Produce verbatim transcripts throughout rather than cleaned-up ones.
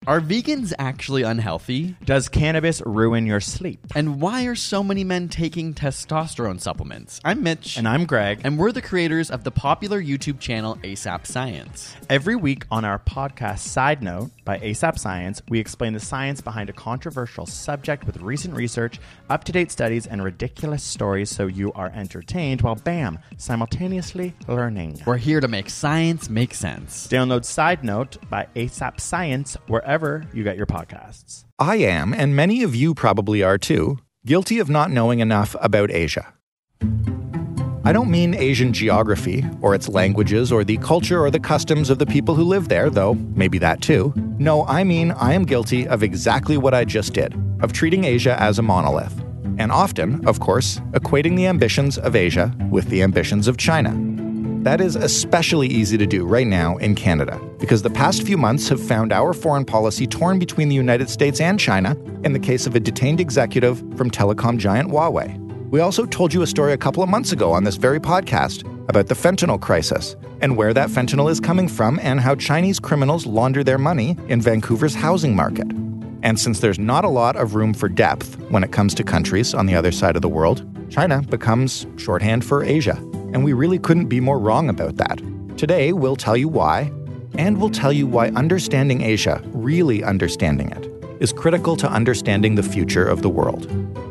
Are vegans actually unhealthy? Does cannabis ruin your sleep? And why are so many men taking testosterone supplements? I'm Mitch. And I'm Greg. And we're the creators of the popular YouTube channel ASAP Science. Every week on our podcast Side Note by ASAP Science, we explain the science behind a controversial subject with recent research, up-to-date studies, and ridiculous stories so you are entertained while, bam, simultaneously learning. We're here to make science make sense. Download Side Note by ASAP Science wherever you get your podcasts. I am, and many of you probably are too, guilty of not knowing enough about Asia. I don't mean Asian geography, or its languages, or the culture or the customs of the people who live there, though maybe that too. No, I mean I am guilty of exactly what I just did, of treating Asia as a monolith. And often, of course, equating the ambitions of Asia with the ambitions of China. That is especially easy to do right now in Canada, because the past few months have found our foreign policy torn between the United States and China in the case of a detained executive from telecom giant Huawei. We also told you a story a couple of months ago on this very podcast about the fentanyl crisis and where that fentanyl is coming from and how Chinese criminals launder their money in Vancouver's housing market. And since there's not a lot of room for depth when it comes to countries on the other side of the world, China becomes shorthand for Asia. And we really couldn't be more wrong about that. Today, we'll tell you why, and we'll tell you why understanding Asia, really understanding it, is critical to understanding the future of the world.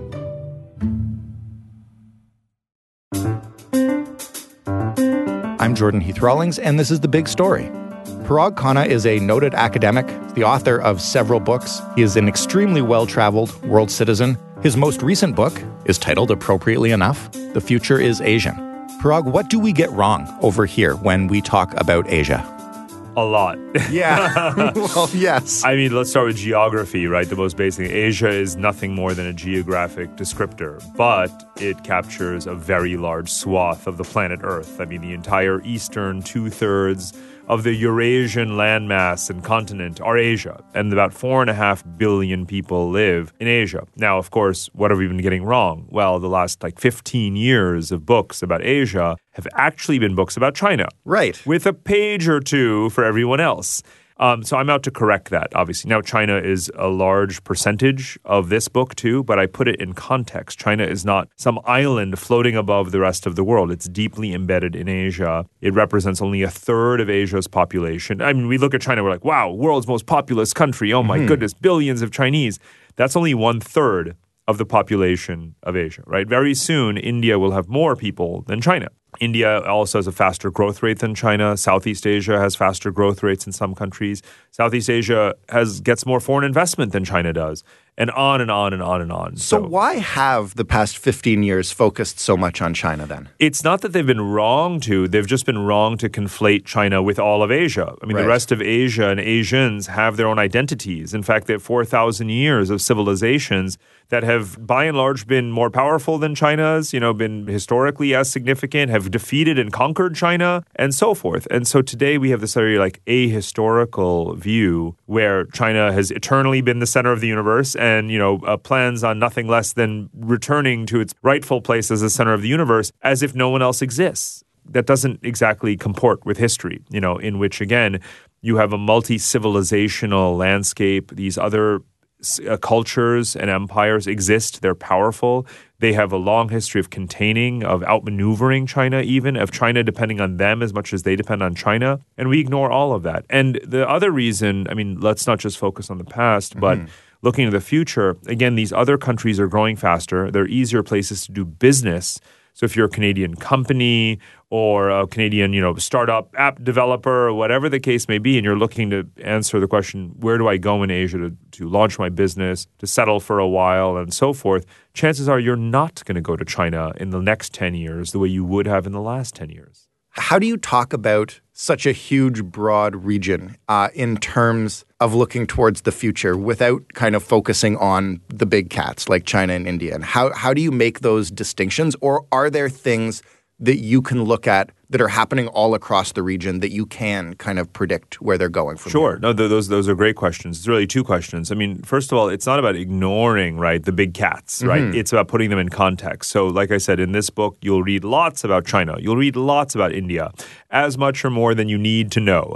I'm Jordan Heath-Rawlings, and this is The Big Story. Parag Khanna is a noted academic, the author of several books. He is an extremely well-traveled world citizen. His most recent book is titled, appropriately enough, The Future is Asian. Parag, what do we get wrong over here when we talk about Asia? A lot. Yeah. Well, yes. I mean, let's start with geography, right? The most basic. Asia is nothing more than a geographic descriptor, but it captures a very large swath of the planet Earth. I mean, the entire eastern two-thirds of the Eurasian landmass and continent are Asia, and about four and a half billion people live in Asia. Now, of course, what have we been getting wrong? Well, the last like fifteen years of books about Asia have actually been books about China. Right. With a page or two for everyone else. Um, so I'm out to correct that, obviously. Now, China is a large percentage of this book, too, but I put it in context. China is not some island floating above the rest of the world. It's deeply embedded in Asia. It represents only a third of Asia's population. I mean, we look at China, we're like, wow, world's most populous country. Oh, my mm-hmm. goodness, billions of Chinese. That's only one third of the population of Asia, right? Very soon, India will have more people than China. India also has a faster growth rate than China. Southeast Asia has faster growth rates in some countries. Southeast Asia has gets more foreign investment than China does. And on and on and on and on. So, so why have the past fifteen years focused so much on China then? It's not that they've been wrong to. They've just been wrong to conflate China with all of Asia. I mean, right. The rest of Asia and Asians have their own identities. In fact, they have four thousand years of civilizations that have, by and large, been more powerful than China's, you know, been historically as significant, have defeated and conquered China, and so forth. And so today we have this very, like, ahistorical view where China has eternally been the center of the universe and, you know, uh, plans on nothing less than returning to its rightful place as the center of the universe as if no one else exists. That doesn't exactly comport with history, you know, in which, again, you have a multi-civilizational landscape. These other uh, cultures and empires exist. They're powerful. They have a long history of containing, of outmaneuvering China even, of China depending on them as much as they depend on China. And we ignore all of that. And the other reason, I mean, let's not just focus on the past, mm-hmm. but looking to the future, again, these other countries are growing faster. They're easier places to do business. So if you're a Canadian company or a Canadian, you know, startup app developer or whatever the case may be, and you're looking to answer the question, where do I go in Asia to, to launch my business, to settle for a while and so forth, chances are you're not going to go to China in the next ten years the way you would have in the last ten years. How do you talk about such a huge, broad region uh, in terms of looking towards the future without kind of focusing on the big cats like China and India? And how, how do you make those distinctions? Or are there things that you can look at that are happening all across the region that you can kind of predict where they're going from Sure. here? No, th- those those are great questions. It's really two questions. I mean, first of all, it's not about ignoring, right, the big cats, right? Mm-hmm. It's about putting them in context. So, like I said, in this book, you'll read lots about China. You'll read lots about India, as much or more than you need to know.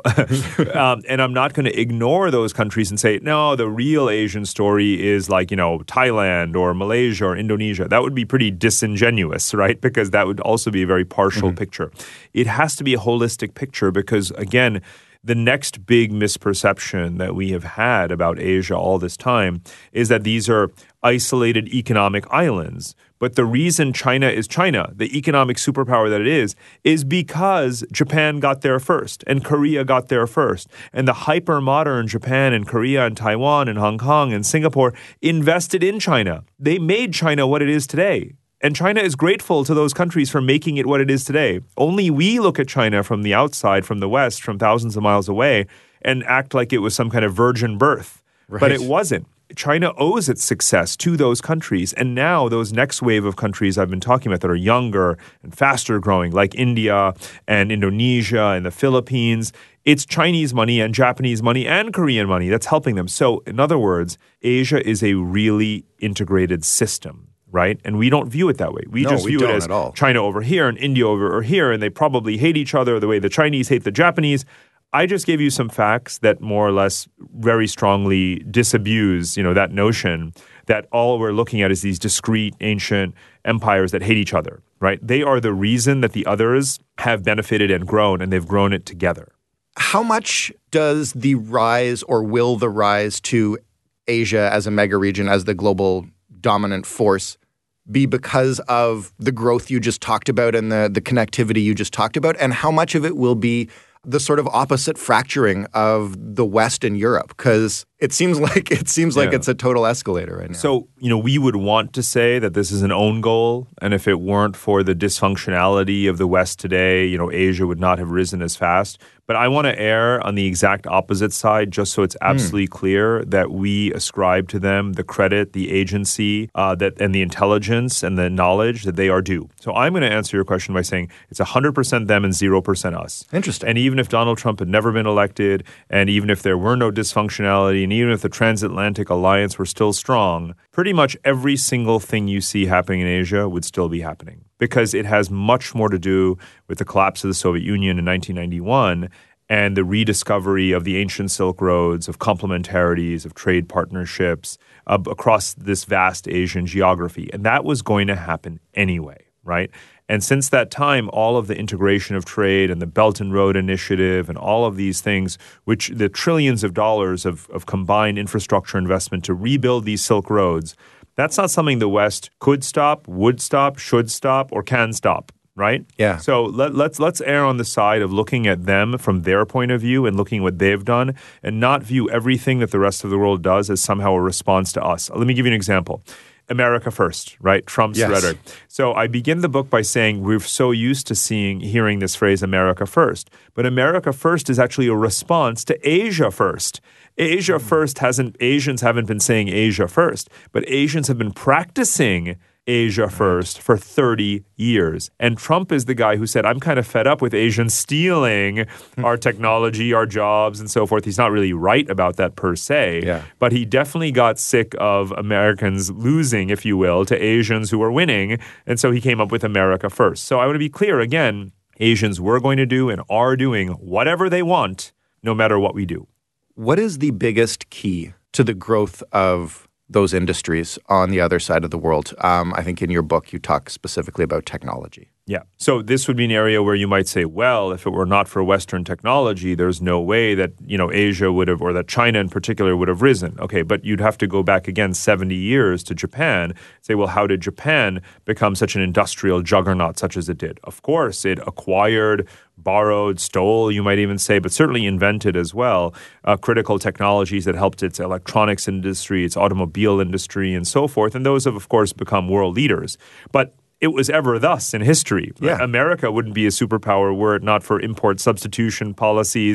um, and I'm not going to ignore those countries and say, no, the real Asian story is like, you know, Thailand or Malaysia or Indonesia. That would be pretty disingenuous, right? Because that would also be a very partial mm-hmm. picture. It has to be a holistic picture because, again, the next big misperception that we have had about Asia all this time is that these are isolated economic islands. But the reason China is China, the economic superpower that it is, is because Japan got there first and Korea got there first. And the hyper-modern Japan and Korea and Taiwan and Hong Kong and Singapore invested in China. They made China what it is today. And China is grateful to those countries for making it what it is today. Only we look at China from the outside, from the West, from thousands of miles away, and act like it was some kind of virgin birth. Right. But it wasn't. China owes its success to those countries. And now those next wave of countries I've been talking about that are younger and faster growing, like India and Indonesia and the Philippines, it's Chinese money and Japanese money and Korean money that's helping them. So in other words, Asia is a really integrated system. Right? And we don't view it that way. We no, just we view don't it as at all. China over here and India over here, and they probably hate each other the way the Chinese hate the Japanese. I just gave you some facts that more or less very strongly disabuse, you know, that notion that all we're looking at is these discrete ancient empires that hate each other, right? They are the reason that the others have benefited and grown, and they've grown it together. How much does the rise or will the rise to Asia as a mega region, as the global dominant force, be because of the growth you just talked about and the, the connectivity you just talked about? And how much of it will be the sort of opposite fracturing of the West and Europe? Because it seems like it seems like yeah. it's a total escalator right now. So, you know, we would want to say that this is an own goal. And if it weren't for the dysfunctionality of the West today, you know, Asia would not have risen as fast. But I want to err on the exact opposite side, just so it's absolutely mm. clear that we ascribe to them the credit, the agency, uh, that and the intelligence and the knowledge that they are due. So I'm going to answer your question by saying it's one hundred percent them and zero percent us. Interesting. And even if Donald Trump had never been elected, and even if there were no dysfunctionality, and even if the transatlantic alliance were still strong, pretty much every single thing you see happening in Asia would still be happening. Because it has much more to do with the collapse of the Soviet Union in nineteen ninety-one and the rediscovery of the ancient Silk Roads, of complementarities, of trade partnerships uh, across this vast Asian geography. And that was going to happen anyway, right? And since that time, all of the integration of trade and the Belt and Road Initiative and all of these things, which the trillions of dollars of, of combined infrastructure investment to rebuild these Silk Roads, that's not something the West could stop, would stop, should stop, or can stop, right? Yeah. So let, let's let's err on the side of looking at them from their point of view and looking at what they've done and not view everything that the rest of the world does as somehow a response to us. Let me give you an example. America first, right? Trump's yes. rhetoric. So I begin the book by saying we're so used to seeing, hearing this phrase, America first. But America first is actually a response to Asia first. Asia first hasn't, Asians haven't been saying Asia first, but Asians have been practicing Asia first for thirty years. And Trump is the guy who said, I'm kind of fed up with Asians stealing our technology, our jobs, and so forth. He's not really right about that per se, yeah. but he definitely got sick of Americans losing, if you will, to Asians who were winning. And so he came up with America first. So I want to be clear again, Asians were going to do and are doing whatever they want, no matter what we do. What is the biggest key to the growth of those industries on the other side of the world? Um, I think in your book, you talk specifically about technology. Yeah. So this would be an area where you might say, well, if it were not for Western technology, there's no way that, you know, Asia would have, or that China in particular would have risen. Okay, but you'd have to go back again seventy years to Japan, say, well, how did Japan become such an industrial juggernaut such as it did? Of course, it acquired, borrowed, stole, you might even say, but certainly invented as well, uh, critical technologies that helped its electronics industry, its automobile industry, and so forth. And those have, of course, become world leaders. But it was ever thus in history. Yeah. America wouldn't be a superpower were it not for import substitution policies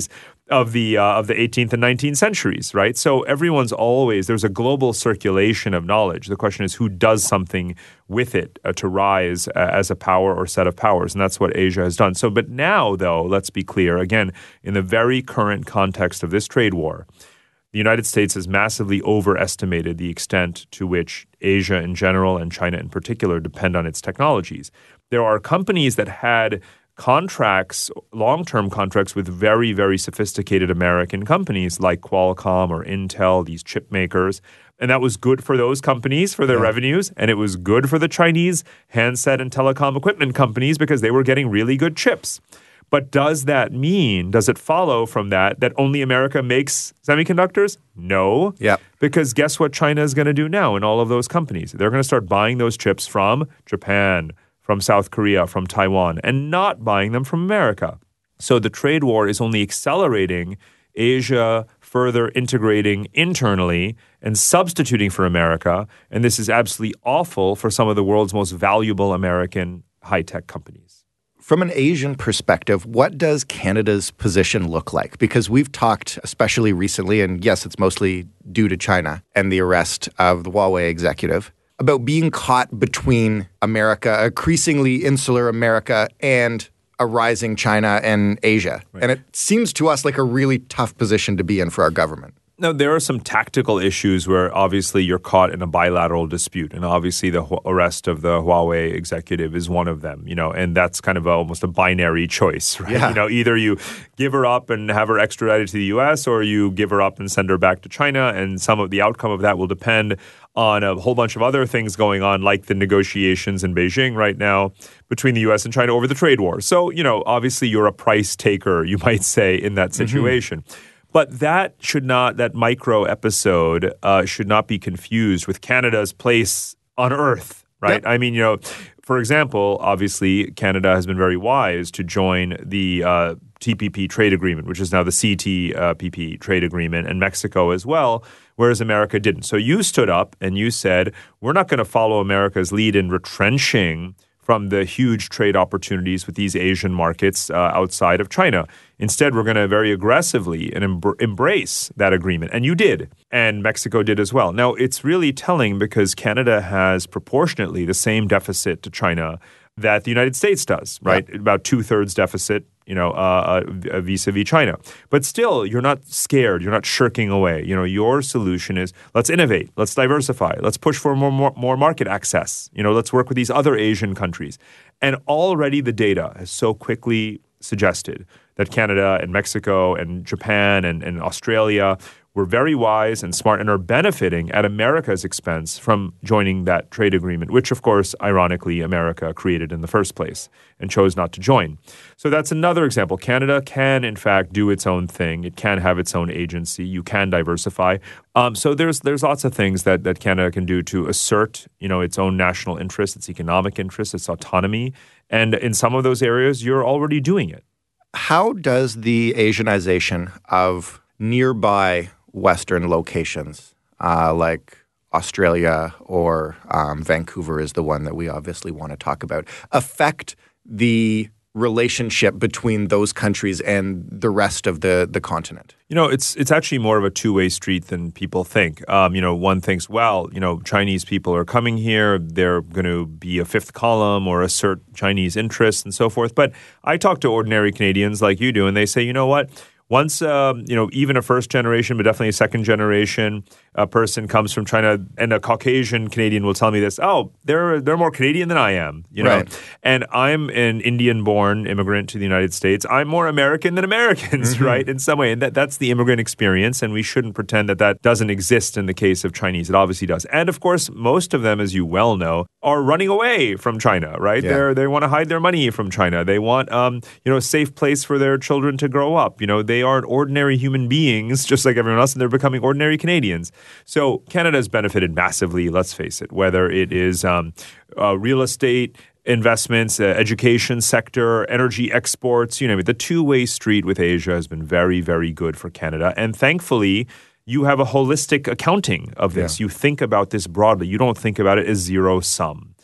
of the uh, of the eighteenth and nineteenth centuries, right? So everyone's always, there's a global circulation of knowledge. The question is who does something with it uh, to rise uh, as a power or set of powers, and that's what Asia has done. So, but now, though, let's be clear, again, in the very current context of this trade war, the United States has massively overestimated the extent to which Asia in general and China in particular depend on its technologies. There are companies that had contracts, long-term contracts with very, very sophisticated American companies like Qualcomm or Intel, these chip makers. And that was good for those companies, for their yeah. revenues. And it was good for the Chinese handset and telecom equipment companies because they were getting really good chips. But does that mean, does it follow from that, that only America makes semiconductors? No. Yep. Because guess what China is going to do now in all of those companies? They're going to start buying those chips from Japan, from South Korea, from Taiwan, and not buying them from America. So the trade war is only accelerating Asia further integrating internally and substituting for America. And this is absolutely awful for some of the world's most valuable American high-tech companies. From an Asian perspective, what does Canada's position look like? Because we've talked, especially recently, and yes, it's mostly due to China and the arrest of the Huawei executive, about being caught between America, increasingly insular America, and a rising China and Asia. Right. And it seems to us like a really tough position to be in for our government. No, there are some tactical issues where obviously you're caught in a bilateral dispute, and obviously the arrest of the Huawei executive is one of them, you know, and that's kind of a, almost a binary choice, right? Yeah. You know, either you give her up and have her extradited to the U S, or you give her up and send her back to China, and some of the outcome of that will depend on a whole bunch of other things going on, like the negotiations in Beijing right now between the U S and China over the trade war. So, you know, obviously you're a price taker, you might say, in that situation. Mm-hmm. But that should not, that micro episode uh, should not be confused with Canada's place on Earth, right? Yep. I mean, you know, for example, obviously Canada has been very wise to join the uh, T P P trade agreement, which is now the C T P P trade agreement, and Mexico as well, whereas America didn't. So you stood up and you said, we're not going to follow America's lead in retrenching from the huge trade opportunities with these Asian markets uh, outside of China. Instead, we're going to very aggressively and em- embrace that agreement. And you did. And Mexico did as well. Now, it's really telling because Canada has proportionately the same deficit to China that the United States does, right? Yeah. About two-thirds deficit, you know, uh, uh, vis-a-vis China. But still, you're not scared. You're not shirking away. You know, your solution is let's innovate. Let's diversify. Let's push for more, more, more market access. You know, let's work with these other Asian countries. And already the data has so quickly suggested that Canada and Mexico and Japan and, and Australia were very wise and smart and are benefiting at America's expense from joining that trade agreement, which, of course, ironically, America created in the first place and chose not to join. So that's another example. Canada can, in fact, do its own thing. It can have its own agency. You can diversify. Um, so there's there's lots of things that, that Canada can do to assert, you know, its own national interests, its economic interests, its autonomy. And in some of those areas, you're already doing it. How does the Asianization of nearby Western locations, uh, like Australia or um, Vancouver is the one that we obviously want to talk about, affect the relationship between those countries and the rest of the, the continent? You know, it's it's actually more of a two-way street than people think. Um, you know, one thinks, well, you know, Chinese people are coming here. They're going to be a fifth column or assert Chinese interests and so forth. But I talk to ordinary Canadians like you do, and they say, you know what? Once, um, you know, even a first generation, but definitely a second generation uh, person comes from China, and a Caucasian Canadian will tell me this, oh, they're they're more Canadian than I am, you know. Right. And I'm an Indian-born immigrant to the United States. I'm more American than Americans, mm-hmm. right, in some way. And that, that's the immigrant experience, and we shouldn't pretend that that doesn't exist in the case of Chinese. It obviously does. And, of course, most of them, as you well know, are running away from China, right? Yeah. They're, they want to hide their money from China. They want, um, you know, a safe place for their children to grow up. You know, they aren't ordinary human beings, just like everyone else, and they're becoming ordinary Canadians. So Canada has benefited massively, let's face it, whether it is um, uh, real estate investments, uh, education sector, energy exports, you know, the two-way street with Asia has been very, very good for Canada. And thankfully, you have a holistic accounting of this. Yeah. You think about this broadly. You don't think about it as zero sum.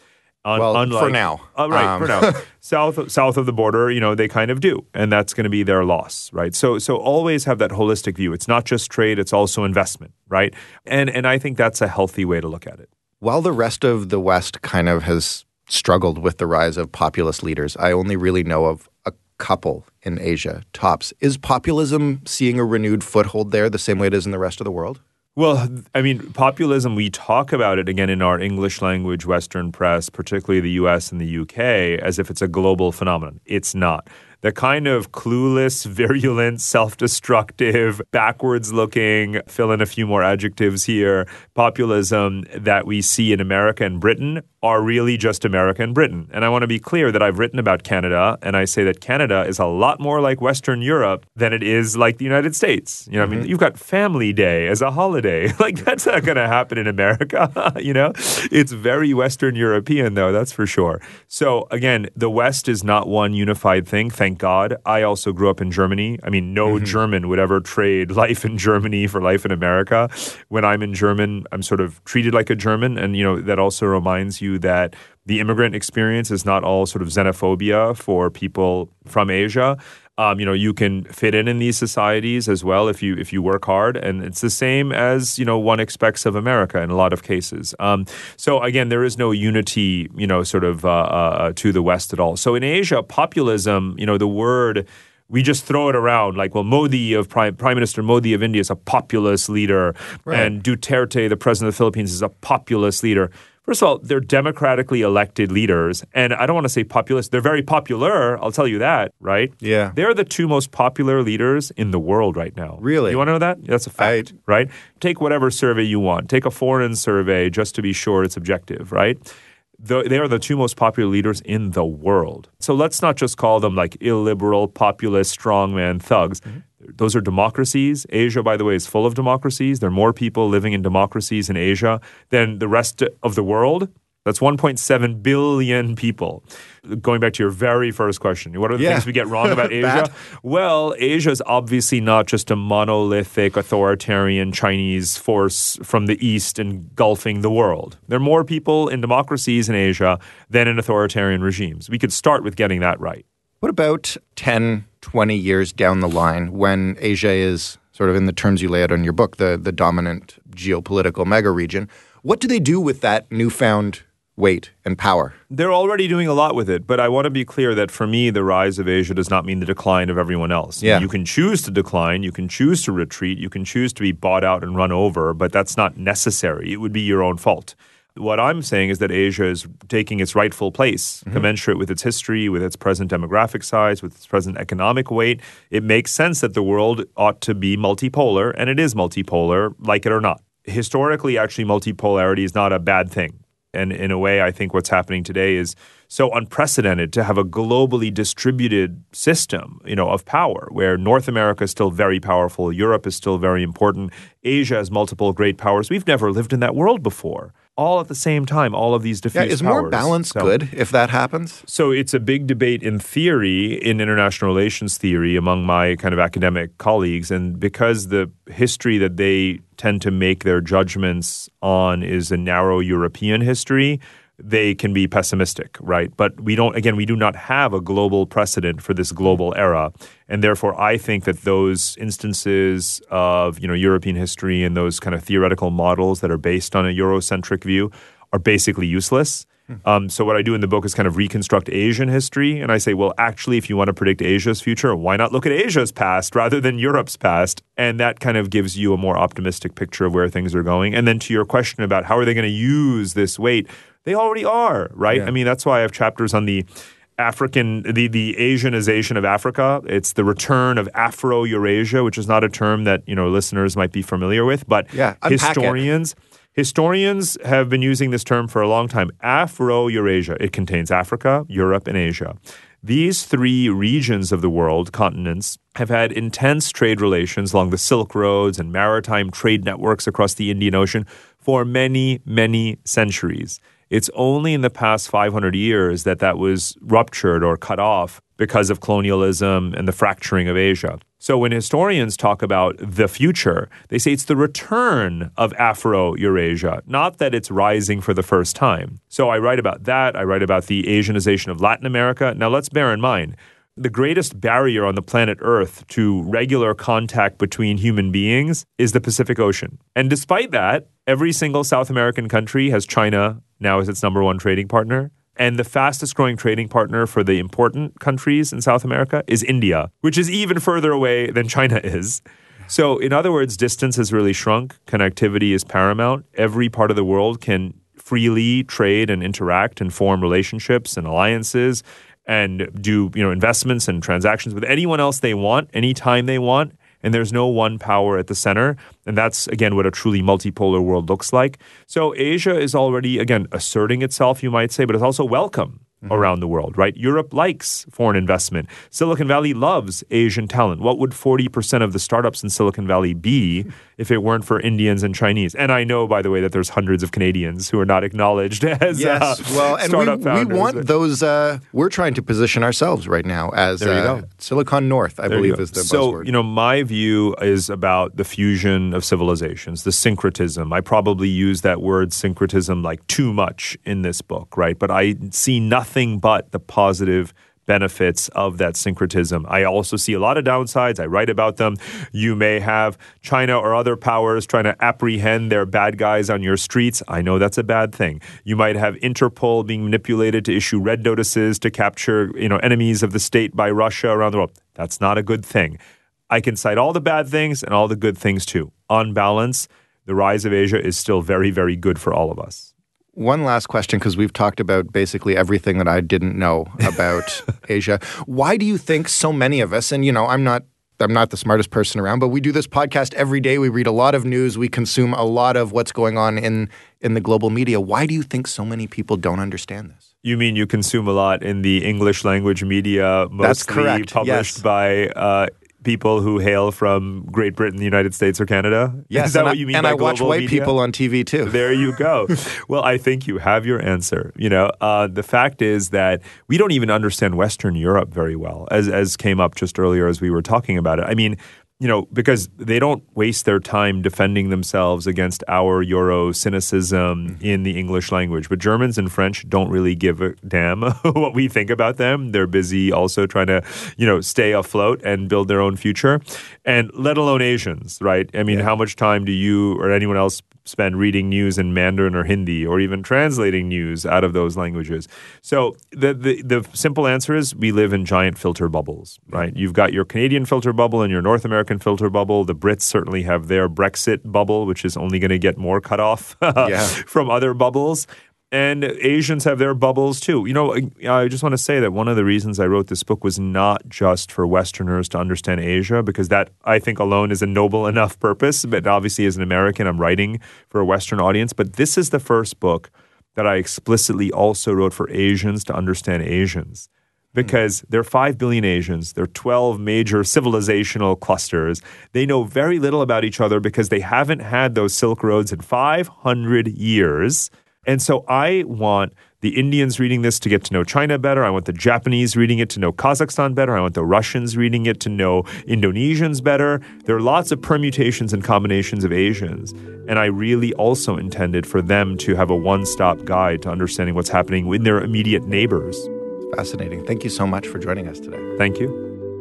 Un- well, unlike, for now. Uh, right, Um. for now. South south of the border, you know, they kind of do. And that's going to be their loss, right? So so always have that holistic view. It's not just trade, it's also investment, right? And and I think that's a healthy way to look at it. While the rest of the West kind of has struggled with the rise of populist leaders, I only really know of a couple in Asia, tops. Is populism seeing a renewed foothold there the same way it is in the rest of the world? Well, I mean, populism, we talk about it again in our English language Western press, particularly the U S and the U K, as if it's a global phenomenon. It's not. The kind of clueless, virulent, self-destructive, backwards-looking, fill in a few more adjectives here, populism that we see in America and Britain are really just America and Britain. And I want to be clear that I've written about Canada, and I say that Canada is a lot more like Western Europe than it is like the United States. You know, mm-hmm. I mean, you've got Family Day as a holiday. Like, that's not going to happen in America, you know? It's very Western European, though, that's for sure. So, again, the West is not one unified thing, thank God. I also grew up in Germany. I mean, no mm-hmm. German would ever trade life in Germany for life in America. When I'm in German, I'm sort of treated like a German, and, you know, that also reminds you that the immigrant experience is not all sort of xenophobia for people from Asia. Um, you know, you can fit in in these societies as well if you if you work hard, and it's the same as, you know, one expects of America in a lot of cases. Um, so again, there is no unity, you know, sort of uh, uh, to the West at all. So in Asia, populism, you know, the word, we just throw it around like, well, Modi of Prime, Prime Minister Modi of India is a populist leader, right. And Duterte, the president of the Philippines, is a populist leader. First of all, they're democratically elected leaders. And I don't want to say populist. They're very popular. I'll tell you that, right? Yeah. They're the two most popular leaders in the world right now. Really? You want to know that? That's a fact, I... right? Take whatever survey you want. Take a foreign survey just to be sure it's objective, right? The, they are the two most popular leaders in the world. So let's not just call them like illiberal, populist, strongman thugs. Mm-hmm. Those are democracies. Asia, by the way, is full of democracies. There are more people living in democracies in Asia than the rest of the world. That's one point seven billion people. Going back to your very first question, what are the yeah. things we get wrong about Asia? Well, Asia is obviously not just a monolithic, authoritarian Chinese force from the East engulfing the world. There are more people in democracies in Asia than in authoritarian regimes. We could start with getting that right. What about ten, twenty years down the line when Asia is sort of in the terms you lay out in your book, the, the dominant geopolitical mega region? What do they do with that newfound weight and power? They're already doing a lot with it, but I want to be clear that for me, the rise of Asia does not mean the decline of everyone else. Yeah. You can choose to decline, you can choose to retreat, you can choose to be bought out and run over, but that's not necessary. It would be your own fault. What I'm saying is that Asia is taking its rightful place, mm-hmm. commensurate with its history, with its present demographic size, with its present economic weight. It makes sense that the world ought to be multipolar, and it is multipolar, like it or not. Historically, actually, multipolarity is not a bad thing. And in a way, I think what's happening today is so unprecedented to have a globally distributed system, you know, of power, where North America is still very powerful, Europe is still very important, Asia has multiple great powers. We've never lived in that world before. All at the same time, all of these diffuse powers. Yeah, is more balance so, good if that happens? So it's a big debate in theory, in international relations theory, among my kind of academic colleagues. And because the history that they tend to make their judgments on is a narrow European history, they can be pessimistic, right? But we don't, again, we do not have a global precedent for this global era. And therefore, I think that those instances of, you know, European history and those kind of theoretical models that are based on a Eurocentric view are basically useless. Um, so what I do in the book is kind of reconstruct Asian history. And I say, well, actually, if you want to predict Asia's future, why not look at Asia's past rather than Europe's past? And that kind of gives you a more optimistic picture of where things are going. And then to your question about how are they going to use this weight, they already are, right? Yeah. I mean, that's why I have chapters on the African, the, the Asianization of Africa. It's the return of Afro-Eurasia, which is not a term that, you know, listeners might be familiar with. But yeah, historians... It. Historians have been using this term for a long time. Afro-Eurasia. It contains Africa, Europe, and Asia. These three regions of the world, continents, have had intense trade relations along the Silk Roads and maritime trade networks across the Indian Ocean for many, many centuries. It's only in the past five hundred years that that was ruptured or cut off because of colonialism and the fracturing of Asia. So when historians talk about the future, they say it's the return of Afro-Eurasia, not that it's rising for the first time. So I write about that. I write about the Asianization of Latin America. Now let's bear in mind, the greatest barrier on the planet Earth to regular contact between human beings is the Pacific Ocean. And despite that, every single South American country has China now as its number one trading partner. And the fastest growing trading partner for the important countries in South America is India, which is even further away than China is. So in other words, distance has really shrunk. Connectivity is paramount. Every part of the world can freely trade and interact and form relationships and alliances and do, you know, investments and transactions with anyone else they want, anytime they want. And there's no one power at the center. And that's, again, what a truly multipolar world looks like. So Asia is already, again, asserting itself, you might say, but it's also welcome mm-hmm. around the world, right? Europe likes foreign investment. Silicon Valley loves Asian talent. What would forty percent of the startups in Silicon Valley be if it weren't for Indians and Chinese? And I know, by the way, that there's hundreds of Canadians who are not acknowledged as yes, uh, well, and startup we, founders. we want those. Uh, we're trying to position ourselves right now as there you uh, go. Silicon North, I there believe is the so, buzzword. you know, my view is about the fusion of civilizations, the syncretism. I probably use that word syncretism like too much in this book, right? But I see nothing but the positive benefits of that syncretism. I also see a lot of downsides. I write about them. You may have China or other powers trying to apprehend their bad guys on your streets. I know that's a bad thing. You might have Interpol being manipulated to issue red notices to capture, you know, enemies of the state by Russia around the world. That's not a good thing. I can cite all the bad things and all the good things too. On balance, the rise of Asia is still very, very good for all of us. One last question, because we've talked about basically everything that I didn't know about Asia. Why do you think so many of us, and you know, I'm not I'm not the smartest person around, but we do this podcast every day. We read a lot of news. We consume a lot of what's going on in, in the global media. Why do you think so many people don't understand this? You mean you consume a lot in the English language media, mostly That's correct. published Yes. by uh, people who hail from Great Britain, the United States, or Canada? Yes, Is that and what I, you mean and by I watch global white media? people on T V too. There you go. Well, I think you have your answer. You know, uh, the fact is that we don't even understand Western Europe very well, as as came up just earlier as we were talking about it. I mean, you know, because they don't waste their time defending themselves against our Euro cynicism mm-hmm. in the English language. But Germans and French don't really give a damn what we think about them. They're busy also trying to, you know, stay afloat and build their own future. And let alone Asians, right? I mean, yeah. how much time do you or anyone else spend reading news in Mandarin or Hindi or even translating news out of those languages? So the, the the simple answer is we live in giant filter bubbles, right? You've got your Canadian filter bubble and your North American filter bubble. The Brits certainly have their Brexit bubble, which is only going to get more cut off yeah. from other bubbles. And Asians have their bubbles too. You know, I just want to say that one of the reasons I wrote this book was not just for Westerners to understand Asia, because that, I think, alone is a noble enough purpose. But obviously, as an American, I'm writing for a Western audience. But this is the first book that I explicitly also wrote for Asians to understand Asians. Because mm. there are five billion Asians. There are twelve major civilizational clusters. They know very little about each other because they haven't had those Silk Roads in five hundred years. And so I want the Indians reading this to get to know China better. I want the Japanese reading it to know Kazakhstan better. I want the Russians reading it to know Indonesians better. There are lots of permutations and combinations of Asians. And I really also intended for them to have a one-stop guide to understanding what's happening with their immediate neighbors. Fascinating. Thank you so much for joining us today. Thank you.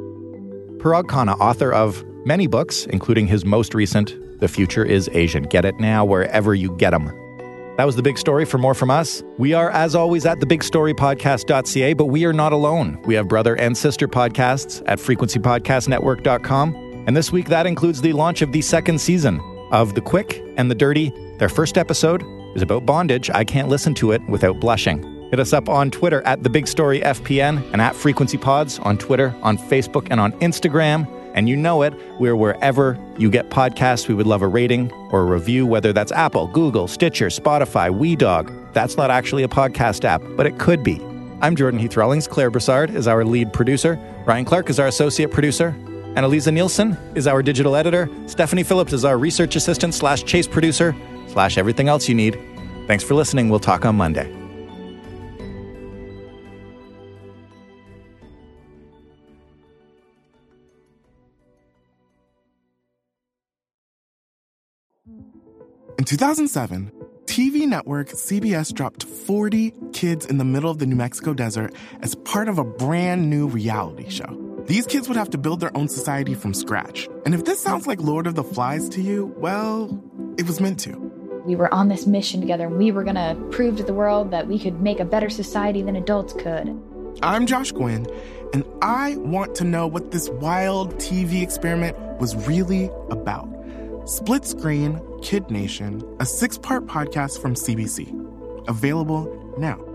Parag Khanna, author of many books, including his most recent, The Future is Asian. Get it now wherever you get them. That was The Big Story. For more from us, we are, as always, at the big story podcast dot c a, but we are not alone. We have brother and sister podcasts at frequency podcast network dot com. And this week, that includes the launch of the second season of The Quick and the Dirty. Their first episode is about bondage. I can't listen to it without blushing. Hit us up on Twitter at The Big Story F P N and at Frequency Pods on Twitter, on Facebook, and on Instagram. And you know it, we're wherever you get podcasts. We would love a rating or a review, whether that's Apple, Google, Stitcher, Spotify, WeDog. That's not actually a podcast app, but it could be. I'm Jordan Heath Rawlings. Claire Broussard is our lead producer. Ryan Clark is our associate producer. And Eliza Nielsen is our digital editor. Stephanie Phillips is our research assistant slash chase producer slash everything else you need. Thanks for listening. We'll talk on Monday. In two thousand seven, T V network C B S dropped forty kids in the middle of the New Mexico desert as part of a brand new reality show. These kids would have to build their own society from scratch. And if this sounds like Lord of the Flies to you, well, it was meant to. We were on this mission together, and we were going to prove to the world that we could make a better society than adults could. I'm Josh Gwynn, and I want to know what this wild T V experiment was really about. Split Screen, Kid Nation, a six-part podcast from C B C. Available now.